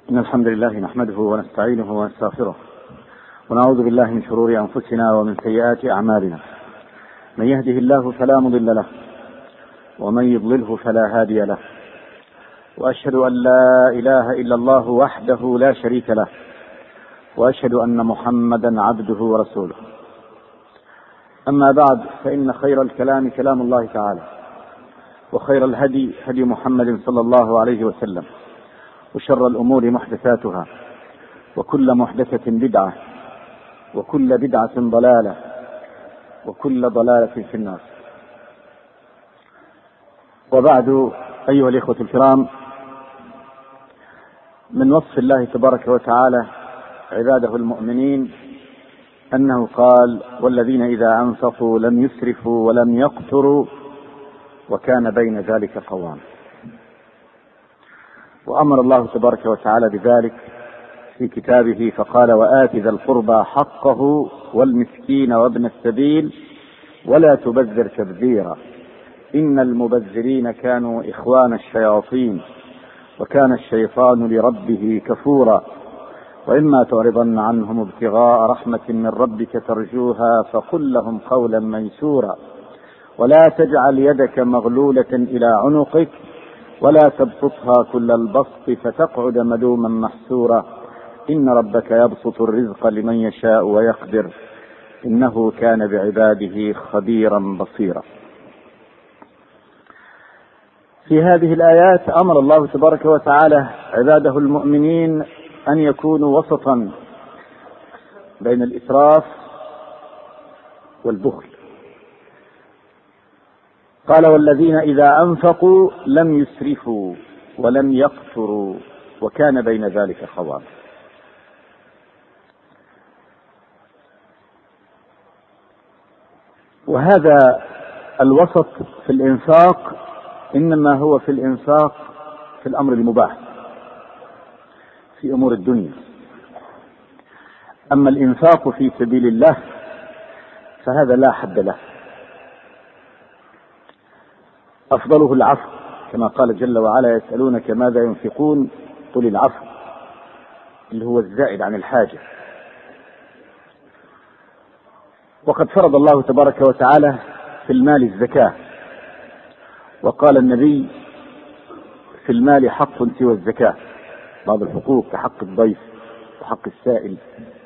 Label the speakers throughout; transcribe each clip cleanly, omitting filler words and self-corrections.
Speaker 1: إن الحمد لله نحمده ونستعينه ونستغفره ونعوذ بالله من شرور أنفسنا ومن سيئات أعمالنا. من يهده الله فلا مضل له ومن يضلله فلا هادي له، وأشهد أن لا إله إلا الله وحده لا شريك له، وأشهد أن محمدا عبده ورسوله. أما بعد، فإن خير الكلام كلام الله تعالى، وخير الهدي هدي محمد صلى الله عليه وسلم، وشر الأمور محدثاتها، وكل محدثة بدعة، وكل بدعة ضلالة، وكل ضلالة في النار. وبعد، أيها الإخوة الكرام، من وصف الله تبارك وتعالى عباده المؤمنين أنه قال: والذين إذا أنفقوا لم يسرفوا ولم يقتروا وكان بين ذلك قواما. وأمر الله تبارك وتعالى بذلك في كتابه فقال: وآت ذا القربى حقه والمسكين وابن السبيل ولا تبذر تبذيرا إن المبذرين كانوا إخوان الشياطين وكان الشيطان لربه كفورا وإما تعرضن عنهم ابتغاء رحمة من ربك ترجوها فقل لهم قولا ميسورا ولا تجعل يدك مغلولة إلى عنقك ولا تبسطها كل البسط فتقعد ملوما محسورا إن ربك يبسط الرزق لمن يشاء ويقدر إنه كان بعباده خبيرا بصيرا. في هذه الآيات أمر الله تبارك وتعالى عباده المؤمنين أن يكونوا وسطا بين الإسراف والبخل. قال: والذين إذا أنفقوا لم يسرفوا ولم يقتروا وكان بين ذلك قواما. وهذا الوسط في الإنفاق إنما هو في الإنفاق في الأمر المباح في أمور الدنيا. أما الإنفاق في سبيل الله فهذا لا حد له، أفضله العفو، كما قال جل وعلا: يسألونك ماذا ينفقون قل العفو، اللي هو الزائد عن الحاجة. وقد فرض الله تبارك وتعالى في المال الزكاة، وقال النبي: في المال حق سوى الزكاة، بعض الحقوق كحق الضيف وحق السائل،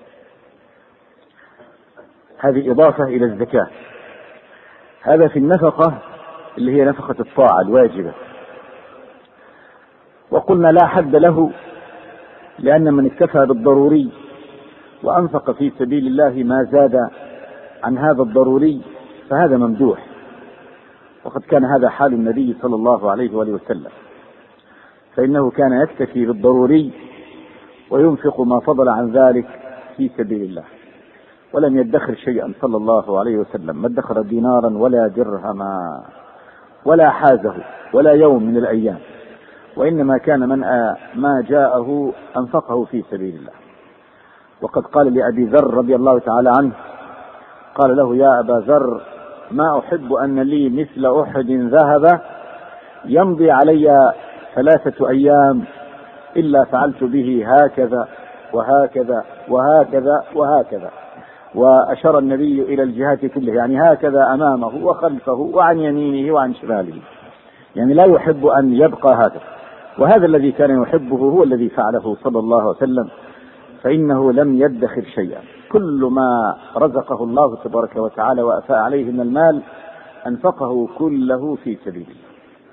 Speaker 1: هذه إضافة إلى الزكاة. هذا في النفقة اللي هي نفقة الطاعة الواجبة. وقلنا لا حد له، لأن من اكتفى بالضروري وأنفق في سبيل الله ما زاد عن هذا الضروري فهذا ممدوح، وقد كان هذا حال النبي صلى الله عليه وآله وسلم، فإنه كان يكتفي بالضروري وينفق ما فضل عن ذلك في سبيل الله، ولم يدخر شيئا صلى الله عليه وسلم، ما ادخر دينارا ولا درهما ولا حازه ولا يوم من الأيام، وإنما كان من ما جاءه أنفقه في سبيل الله. وقد قال لأبي ذر رضي الله تعالى عنه، قال له: يا أبا ذر، ما أحب أن لي مثل أحد ذهب يمضي علي 3 أيام إلا فعلت به هكذا وهكذا وهكذا وهكذا. وأشار النبي إلى الجهات كلها، يعني هكذا أمامه وخلفه وعن يمينه وعن شماله، يعني لا يحب أن يبقى هذا. وهذا الذي كان يحبه هو الذي فعله صلى الله عليه وسلم، فإنه لم يدخر شيئا، كل ما رزقه الله تبارك وتعالى وأفاء عليه من المال أنفقه كله في سبيل الله.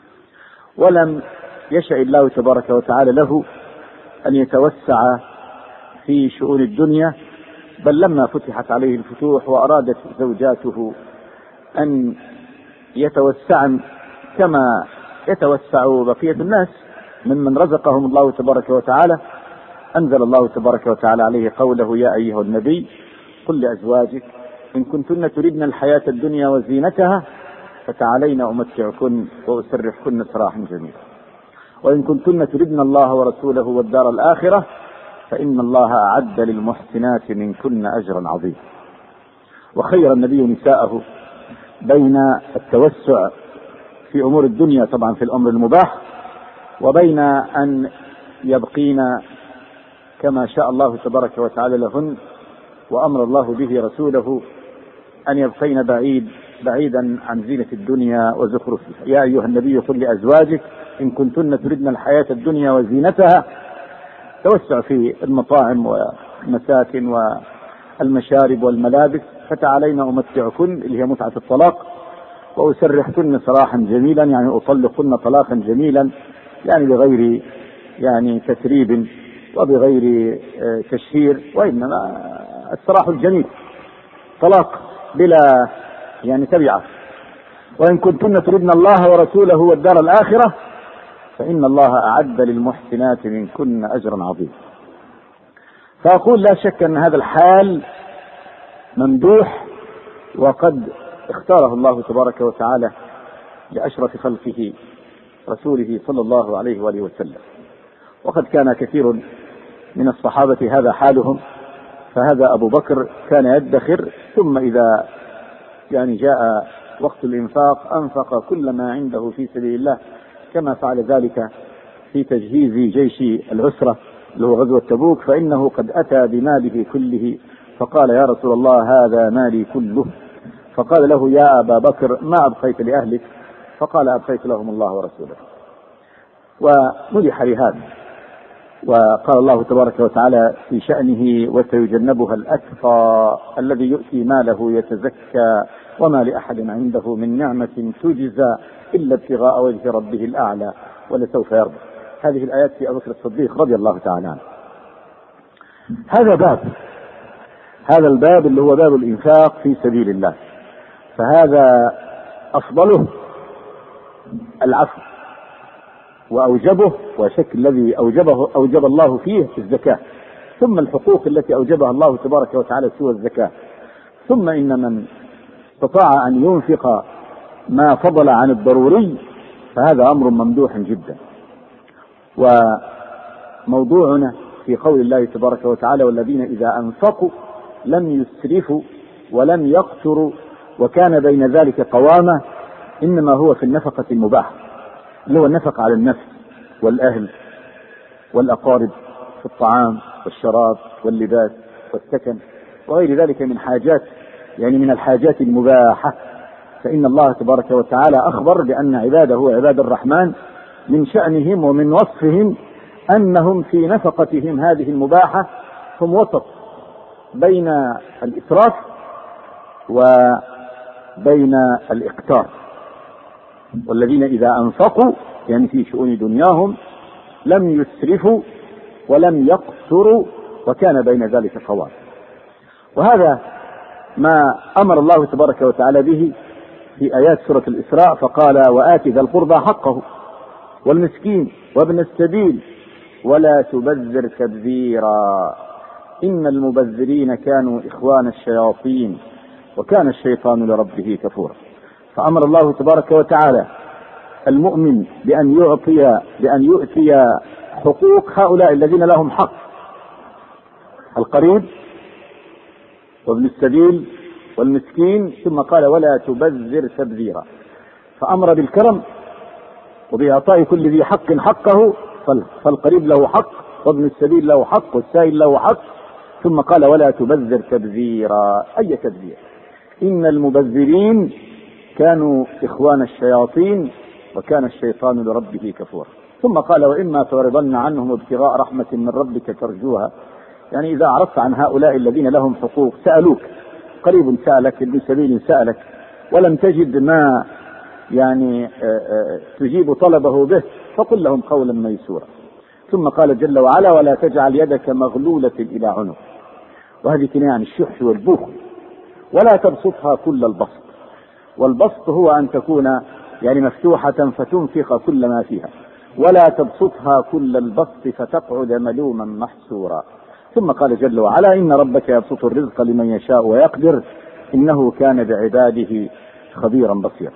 Speaker 1: ولم يشأ الله تبارك وتعالى له أن يتوسع في شؤون الدنيا، بل لما فتحت عليه الفتوح وأرادت زوجاته أن يتوسعن كما يتوسع بقية الناس ممن رزقهم الله تبارك وتعالى، أنزل الله تبارك وتعالى عليه قوله: يا أيها النبي قل لأزواجك إن كنتن تردن الحياة الدنيا وزينتها فتعالين أمتعكن وأسرحكن سراحا جميلا، وإن كنتن تردن الله ورسوله والدار الآخرة فإن الله أعد للمحسنات منكن أجرا عظيما. وخير النبي نساءه بين التوسع في أمور الدنيا طبعا في الأمر المباح، وبين أن يبقين كما شاء الله تبارك وتعالى لهن وأمر الله به رسوله أن يبقين بعيدا عن زينة الدنيا وزخرفها. يا أيها النبي قل لأزواجك إن كنتن تردن الحياة الدنيا وزينتها توسع في المطاعم والمساكن والمشارب والملابس فتعالين أمتعكن اللي هي متعة الطلاق وأسرحكن سراحا جميلا، يعني أطلقكن طلاقا جميلا، يعني بغير يعني تسريب وبغير تشهير، وإنما السراح الجميل طلاق بلا يعني تبعة. وإن كنتن تردن الله ورسوله والدار الآخرة فإن الله أعد للمحسنات منكن أجرا عظيما. فأقول لا شك أن هذا الحال ممدوح، وقد اختاره الله تبارك وتعالى لأشرف خلقه رسوله صلى الله عليه وآله وسلم. وقد كان كثير من الصحابة هذا حالهم، فهذا أبو بكر كان يدخر، ثم إذا يعني جاء وقت الإنفاق أنفق كل ما عنده في سبيل الله، كما فعل ذلك في تجهيز جيش العسرة اللي هو غزوة تبوك، فإنه قد أتى بماله كله فقال يا رسول الله هذا مالي كله. فقال له يا أبا بكر ما أبقيت لأهلك؟ فقال أبقيت لهم الله ورسوله، ومدح لهذا. وقال الله تبارك وتعالى في شأنه وسيجنبها الأتقى الذي يؤتي ماله يتزكى وما لأحد عنده من نعمة تجزى إلا ابتغاء وجه ربه الأعلى ولسوف يرضى. هذه الآيات في أبو بكر الصديق رضي الله تعالى عنه. هذا الباب اللي هو باب الإنفاق في سبيل الله، فهذا أفضله العفو، وأوجبه وشكل الذي أوجب الله فيه الزكاة، ثم الحقوق التي أوجبها الله تبارك وتعالى سوى الزكاة، ثم إن من استطاع أن ينفق ما فضل عن الضروري فهذا أمر ممدوح جدا. وموضوعنا في قول الله تبارك وتعالى والذين إذا أنفقوا لم يسرفوا ولم يقتروا وكان بين ذلك قوامة، إنما هو في النفقة المباحة اللي هو النفقة على النفس والأهل والأقارب في الطعام والشراب واللباس والسكن وغير ذلك من حاجات، يعني من الحاجات المباحة. فإن الله تبارك وتعالى أخبر بأن عباده عباد الرحمن من شأنهم ومن وصفهم أنهم في نفقتهم هذه المباحة هم وسط بين الإسراف وبين الإقتار. والذين إذا أنفقوا يعني في شؤون دنياهم لم يسرفوا ولم يقتروا وكان بين ذلك قوام. وهذا ما أمر الله تبارك وتعالى به في آيات سورة الإسراء، فقال وآت ذا القربى حقه والمسكين وابن السبيل ولا تبذر تبذيرا إن المبذرين كانوا إخوان الشياطين وكان الشيطان لربه كفورا. فأمر الله تبارك وتعالى المؤمن بأن يؤتي حقوق هؤلاء الذين لهم حق، القريب وابن السبيل والمسكين، ثم قال ولا تبذر تبذيرا، فأمر بالكرم وبإعطاء كل ذي حق حقه، فالقريب له حق وابن السبيل له حق والسائل له حق، ثم قال ولا تبذر تبذيرا. أي تبذير؟ إن المبذرين كانوا إخوان الشياطين وكان الشيطان لربه كفورا. ثم قال وإما تعرضن عنهم ابتغاء رحمة من ربك ترجوها، يعني إذا عرفت عن هؤلاء الذين لهم حقوق سألوك، قريب سألك ابن سبيل سألك ولم تجد ما يعني تجيب طلبه به فقل لهم قولا ميسورا. ثم قال جل وعلا ولا تجعل يدك مغلولة إلى عنق، وهذه كناية عن الشح والبخل، ولا تبسطها كل البسط، والبسط هو أن تكون يعني مفتوحة فتنفق كل ما فيها، ولا تبسطها كل البسط فتقعد ملوما محسورا. ثم قال جل وعلا إن ربك يبسط الرزق لمن يشاء ويقدر إنه كان بعباده خبيرا بصيرا.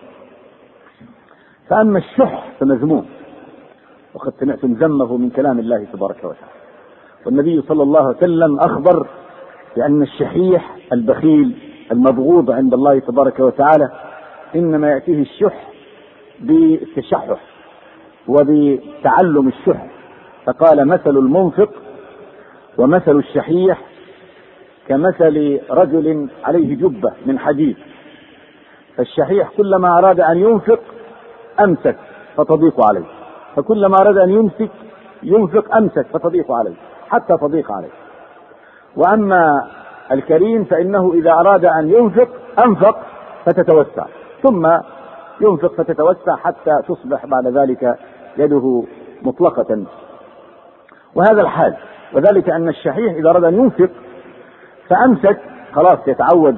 Speaker 1: فأما الشح فمذموم، وقد سمعتم ذمه من كلام الله تبارك وتعالى، والنبي صلى الله عليه وسلم أخبر بأن الشحيح البخيل المبغوض عند الله تبارك وتعالى إنما يأتيه الشح بالتشحح وبتعلم الشح، فقال مثل المنفق ومثل الشحيح كمثل رجل عليه جبة من حديد، فالشحيح كلما أراد أن ينفق أمسك فتضيق عليه، فكلما أراد أن ينفق أمسك فتضيق عليه حتى تضيق عليه. وأما الكريم فإنه إذا أراد أن ينفق أنفق فتتوسع، ثم ينفق فتتوسع حتى تصبح بعد ذلك يده مطلقة. وهذا الحال، وذلك أن الشحيح إذا أراد أن ينفق فأمسك خلاص يتعود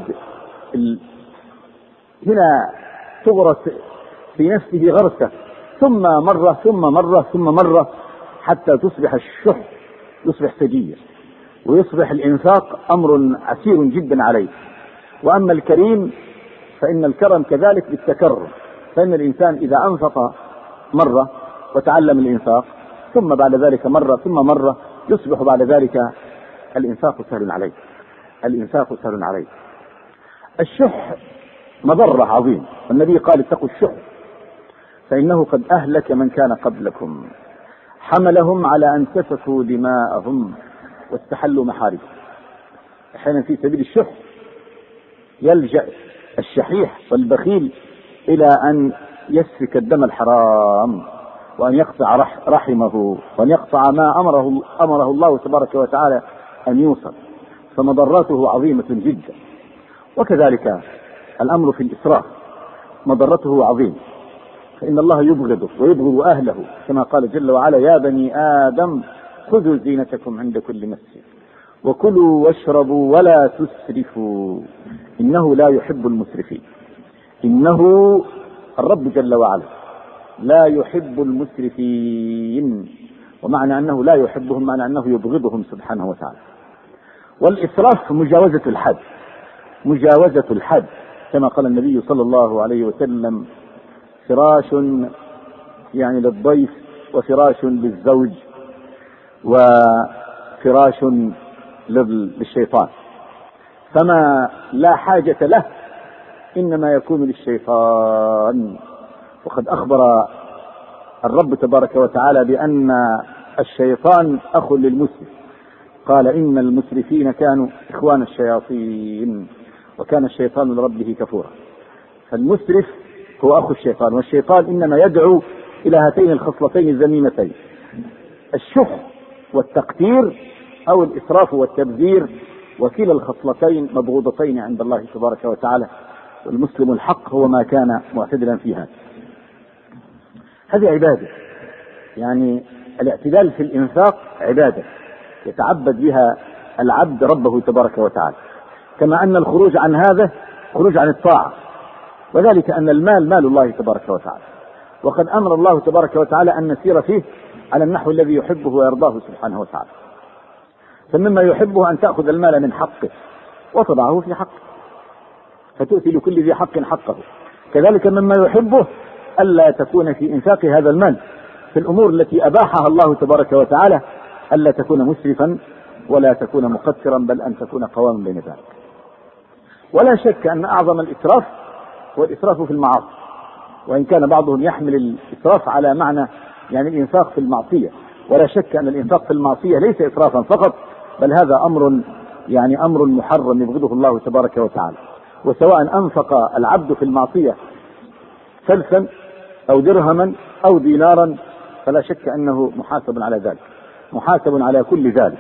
Speaker 1: هنا تغرس في نفسه غرسة، ثم مرة ثم مرة ثم مرة حتى تصبح الشح يصبح سجية، ويصبح الإنفاق أمر عسير جدا عليه. وأما الكريم فإن الكرم كذلك بالتكرر، فإن الإنسان إذا أنفق مرة وتعلم الإنفاق ثم بعد ذلك مرة ثم مرة يصبح بعد ذلك الإنفاق سهل عليه. الإنفاق سهل عليه. الشح مضرة عظيم، والنبي قال اتقوا الشح فإنه قد أهلك من كان قبلكم، حملهم على أن سفكوا دماءهم واستحلوا محارمهم. أحيانا في سبيل الشح يلجأ الشحيح والبخيل إلى أن يسفك الدم الحرام، وأن يقطع رحمه، وأن يقطع ما أمره الله تبارك وتعالى أن يوصل، فمضرته عظيمة جدا. وكذلك الأمر في الإسراف مضرته عظيم، فإن الله يبغضه ويبغض أهله، كما قال جل وعلا يا بني آدم خذوا زينتكم عند كل مسجد وكلوا واشربوا ولا تسرفوا إنه لا يحب المسرفين. إنه الرب جل وعلا لا يحب المسرفين، ومعنى أنه لا يحبهم معنى أنه يبغضهم سبحانه وتعالى. والإسراف مجاوزة الحد، مجاوزة الحد، كما قال النبي صلى الله عليه وسلم فراش يعني للضيف وفراش للزوج وفراش للشيطان، فما لا حاجة له إنما يكون للشيطان. وقد أخبر الرب تبارك وتعالى بأن الشيطان أخ للمسرف، قال إن المسرفين كانوا إخوان الشياطين وكان الشيطان لربه كفورا. فالمسرف هو أخو الشيطان، والشيطان إنما يدعو إلى هاتين الخصلتين الذميمتين، الشح والتقتير أو الإسراف والتبذير، وكلا الخصلتين مبغوضتين عند الله تبارك وتعالى. والمسلم الحق هو ما كان معتدلا فيها. هذه عبادة، يعني الاعتدال في الإنفاق عبادة يتعبد بها العبد ربه تبارك وتعالى، كما أن الخروج عن هذا خروج عن الطاعة، وذلك أن المال مال الله تبارك وتعالى، وقد أمر الله تبارك وتعالى أن نسير فيه على النحو الذي يحبه ويرضاه سبحانه وتعالى. فمما يحبه أن تأخذ المال من حقه وتضعه في حقه، فتؤتي لكل ذي حق حقه. كذلك مما يحبه ألا تكون في إنفاق هذا المال في الأمور التي أباحها الله تبارك وتعالى، ألا تكون مسرفا ولا تكون مقترا، بل أن تكون قواما بين ذلك. ولا شك أن أعظم الإسراف هو الإسراف في المعاصي، وإن كان بعضهم يحمل الإسراف على معنى يعني الإنفاق في المعصية، ولا شك أن الإنفاق في المعصية ليس إسرافا فقط، بل هذا أمر محرم يبغضه الله تبارك وتعالى. وسواء أنفق العبد في المعصية فلسا أو درهما أو دينارا فلا شك أنه محاسب على ذلك، محاسب على كل ذلك.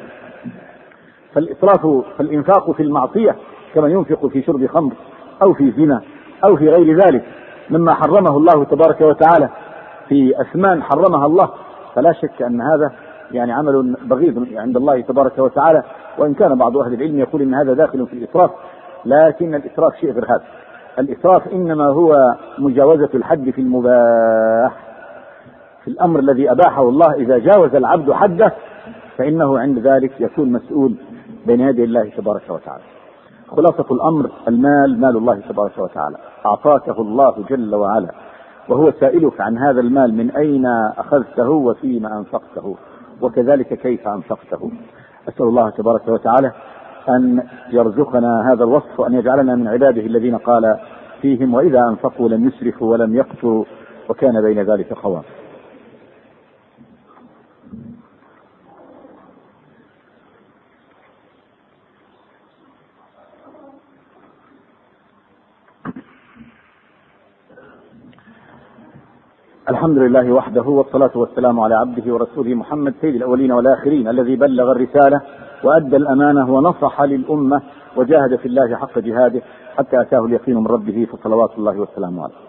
Speaker 1: فالإنفاق في المعصية كما ينفق في شرب خمر أو في زنا أو في غير ذلك مما حرمه الله تبارك وتعالى في أثمان حرمها الله، فلا شك أن هذا يعني عمل بغيض عند الله تبارك وتعالى. وإن كان بعض أهل العلم يقول إن هذا داخل في الإسراف، لكن الإسراف شيء غير هذا. الإسراف إنما هو مجاوزة الحد في المباح، في الأمر الذي أباحه الله. إذا جاوز العبد حده فإنه عند ذلك يكون مسؤول بين يدي الله تبارك وتعالى. خلاصة الأمر المال مال الله تبارك وتعالى، أعطاكه الله جل وعلا، وهو سائلك عن هذا المال من أين أخذته وفيما أنفقته، وكذلك كيف أنفقته. أسأل الله تبارك وتعالى أن يرزقنا هذا الوصف، وأن يجعلنا من عباده الذين قال فيهم وإذا أنفقوا لم يسرفوا ولم يقتروا وكان بين ذلك قوام. الحمد لله وحده، والصلاة والسلام على عبده ورسوله محمد سيد الأولين والآخرين، الذي بلغ الرسالة وأدى الأمانة ونصح للأمة وجاهد في الله حق جهاده حتى أتاه اليقين من ربه، فصلوات الله والسلام عليه.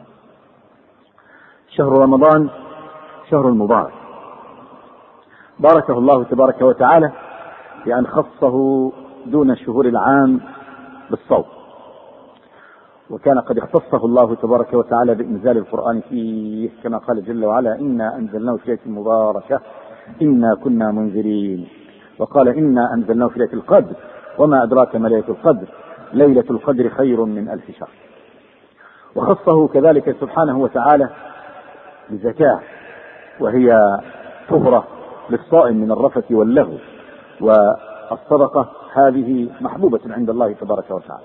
Speaker 1: شهر رمضان شهر مبارك، باركه الله تبارك وتعالى بأن خصه دون الشهور العام بالصوم، وكان قد اختصه الله تبارك وتعالى بإنزال القرآن فيه، كما قال جل وعلا: إنا أنزلناه في ليلة مباركة إنا كنا منذرين، وقال: إنا أنزلناه في ليلة القدر وما أدراك ما ليلة القدر ليلة القدر خير من 1000 شهر. وخصه كذلك سبحانه وتعالى بزكاة، وهي طهرة للصائم من الرفث واللغو، والصدقة هذه محبوبة عند الله تبارك وتعالى.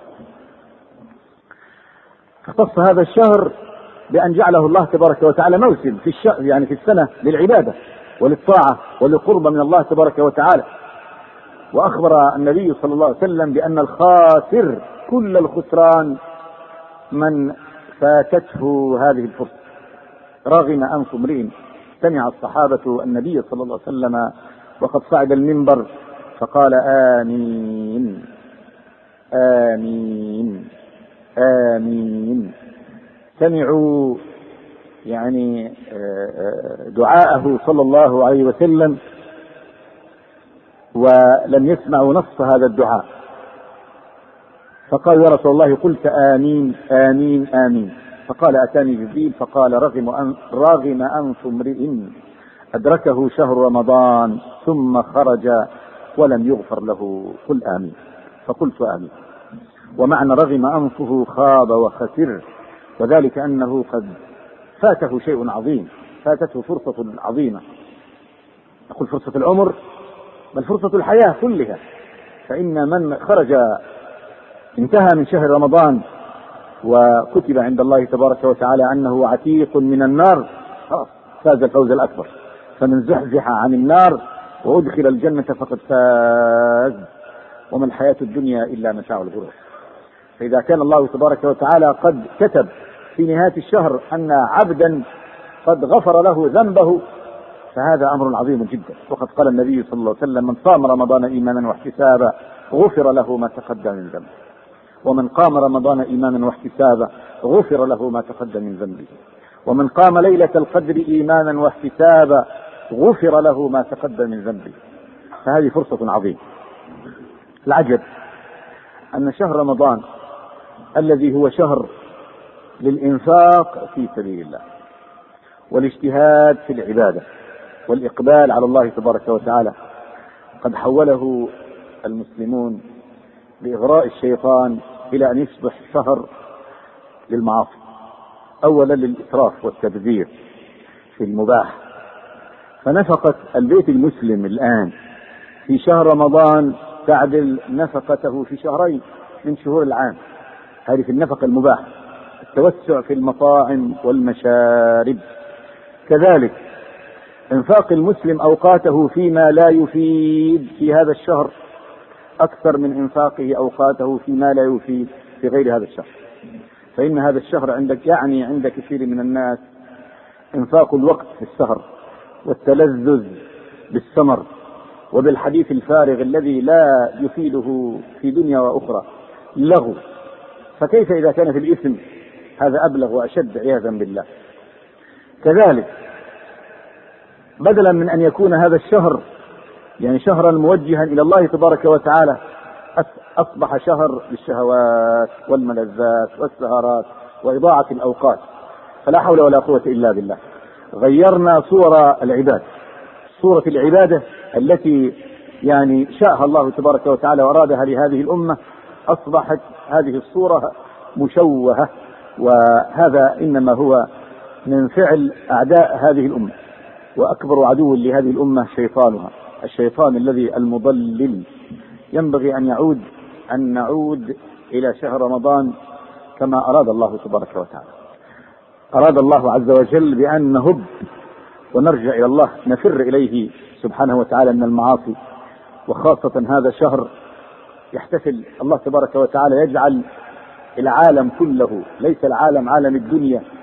Speaker 1: اختص هذا الشهر بأن جعله الله تبارك وتعالى موسم في الشهر، يعني في السنة، للعبادة وللطاعة وللقرب من الله تبارك وتعالى. وأخبر النبي صلى الله عليه وسلم بأن الخاسر كل الخسران من فاتته هذه الفرصة. رغم أنف امرئ سمع الصحابة النبي صلى الله عليه وسلم وقد صعد المنبر فقال: آمين آمين آمين. سمعوا يعني دعاءه صلى الله عليه وسلم، ولم يسمعوا نص هذا الدعاء، فقال: يا رسول الله قلت آمين آمين آمين. فقال: أتاني جبريل فقال: رغم أنف امرئ أدركه شهر رمضان ثم خرج ولم يغفر له، قل آمين. فقلت آمين. ومعنى رغم أنفه خاب وخسر، وذلك أنه قد فاته شيء عظيم، فاتته فرصة عظيمة، نقول فرصة العمر بل فرصة الحياة كلها. فإن من خرج انتهى من شهر رمضان وكتب عند الله تبارك وتعالى أنه عتيق من النار، خلاص فاز الفوز الأكبر. فمن زحزح عن النار وأدخل الجنة فقد فاز، وما الحياة الدنيا إلا متاع الغرور. فإذا كان الله تبارك وتعالى قد كتب في نهاية الشهر أن عبدا قد غفر له ذنبه، فهذا أمر عظيم جدا. وقد قال النبي صلى الله عليه وسلم: من صام رمضان إيمانا واحتسابا غفر له ما تقدم من ذنبه، ومن قام رمضان إيمانا واحتسابا غفر له ما تقدم من ذنبه، ومن قام ليلة القدر إيمانا واحتسابا غفر له ما تقدم من ذنبه. فهذه فرصة عظيمة. العجب أن شهر رمضان الذي هو شهر للإنفاق في سبيل الله والاجتهاد في العبادة والإقبال على الله تبارك وتعالى، قد حوله المسلمون بإغراء الشيطان إلى أن يصبح شهر للمعاصي. أولا للإسراف والتبذير في المباح، فنفقة البيت المسلم الآن في شهر رمضان تعدل نفقته في شهرين من شهور العام. هذه في النفقة المباح، التوسع في المطاعم والمشارب. كذلك انفاق المسلم أوقاته فيما لا يفيد في هذا الشهر أكثر من انفاقه أوقاته فيما لا يفيد في غير هذا الشهر. فإن هذا الشهر عند كثير من الناس انفاق الوقت في السهر والتلذذ بالسمر وبالحديث الفارغ الذي لا يفيده في دنيا وأخرى، لغو. فكيف إذا كان في الإثم؟ هذا أبلغ وأشد عياذا بالله. كذلك بدلا من أن يكون هذا الشهر يعني شهرا موجها إلى الله تبارك وتعالى، أصبح شهر للشهوات والملذات والسهرات وإضاعة الأوقات. فلا حول ولا قوة إلا بالله. غيرنا صورة العباد، صورة العبادة التي يعني شاءها الله تبارك وتعالى وأرادها لهذه الأمة، أصبحت هذه الصورة مشوهة. وهذا إنما هو من فعل أعداء هذه الأمة، وأكبر عدو لهذه الأمة شيطانها، الشيطان الذي المضلل. ينبغي أن نعود إلى شهر رمضان كما أراد الله تبارك وتعالى. أراد الله عز وجل بأن نهب ونرجع إلى الله، نفر إليه سبحانه وتعالى من المعاصي. وخاصة هذا شهر يحتفل الله تبارك وتعالى، يجعل العالم كله، ليس العالم عالم الدنيا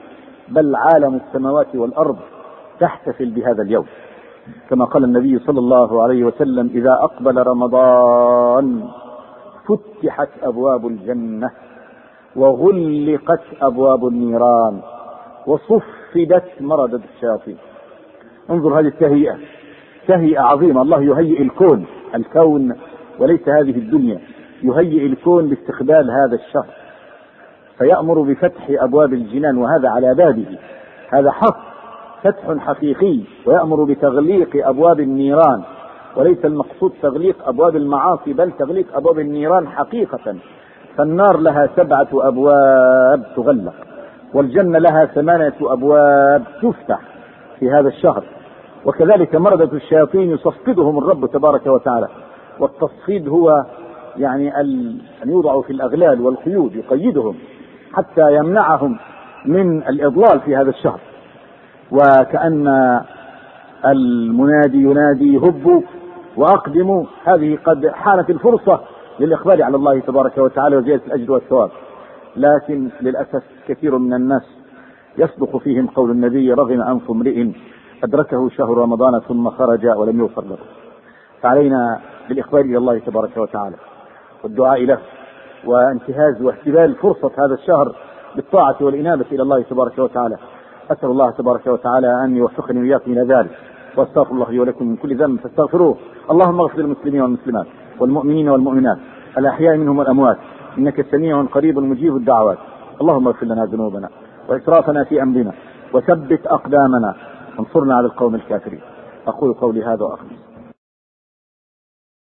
Speaker 1: بل عالم السماوات والأرض تحتفل بهذا اليوم، كما قال النبي صلى الله عليه وسلم: إذا أقبل رمضان فتحت أبواب الجنة وغلقت أبواب النيران وصفدت مردة الشياطين. انظر هذه التهيئة، تهيئة عظيمة. الله يهيئ الكون وليس هذه الدنيا، يهيئ الكون لاستقبال هذا الشهر، فيأمر بفتح أبواب الجنان، وهذا على بابه، هذا حق، فتح حقيقي، ويأمر بتغليق أبواب النيران، وليس المقصود تغليق أبواب المعاصي، بل تغليق أبواب النيران حقيقة. فالنار لها 7 أبواب تغلق، والجنة لها 8 أبواب تفتح في هذا الشهر. وكذلك مردة الشياطين يصفدهم الرب تبارك وتعالى، والتصفيد هو يعني أن يوضعوا في الأغلال والقيود، يقيدهم حتى يمنعهم من الإضلال في هذا الشهر. وكأن المنادي ينادي: هبوا وأقدموا، هذه قد حانت الفرصة للإقبال على الله تبارك وتعالى وزيادة الأجر والثواب. لكن للأسف كثير من الناس يصدق فيهم قول النبي: رغم أنف امرئ أدركه شهر رمضان ثم خرج ولم يغفر له. فعلينا بالإقبال إلى الله تبارك وتعالى والدعاء له، وانتهاز واحتلال فرصة هذا الشهر بالطاعة والإنابة إلى الله تبارك وتعالى. أسأل الله تبارك وتعالى أن يوفقني وإياكم إلى ذلك، واستغفر الله لي ولكم من كل ذنب فاستغفروه. اللهم اغفر للمسلمين والمسلمات والمؤمنين والمؤمنات الأحياء منهم والأموات، إنك سميع قريب مجيب الدعوات. اللهم اغفر لنا ذنوبنا وإسرافنا في أمرنا، وثبت أقدامنا، وانصرنا على القوم الكافرين. أقول قولي هذا وأخلص.